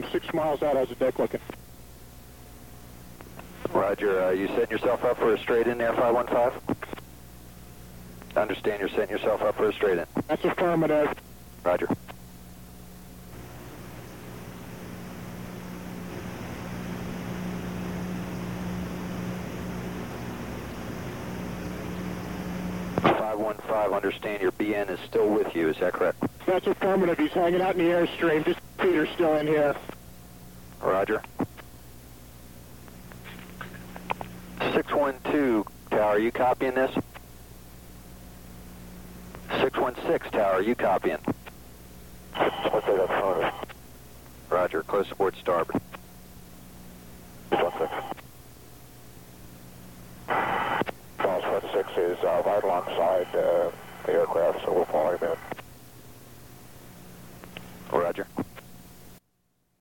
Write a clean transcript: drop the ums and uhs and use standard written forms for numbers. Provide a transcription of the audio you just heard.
6 miles out. How's the deck looking? Roger, you setting yourself up for a straight in there, 515? Understand you're setting yourself up for a straight in. That's affirmative. Roger. Understand your BN is still with you, is that correct? That's affirmative. He's hanging out in the airstream. Just Peter's still in here. Roger. 612 Tower, you copying this? 616 Tower, you copying? Okay, that's fine. Roger, close aboard starboard. 616. False 6 is right alongside the aircraft, so we'll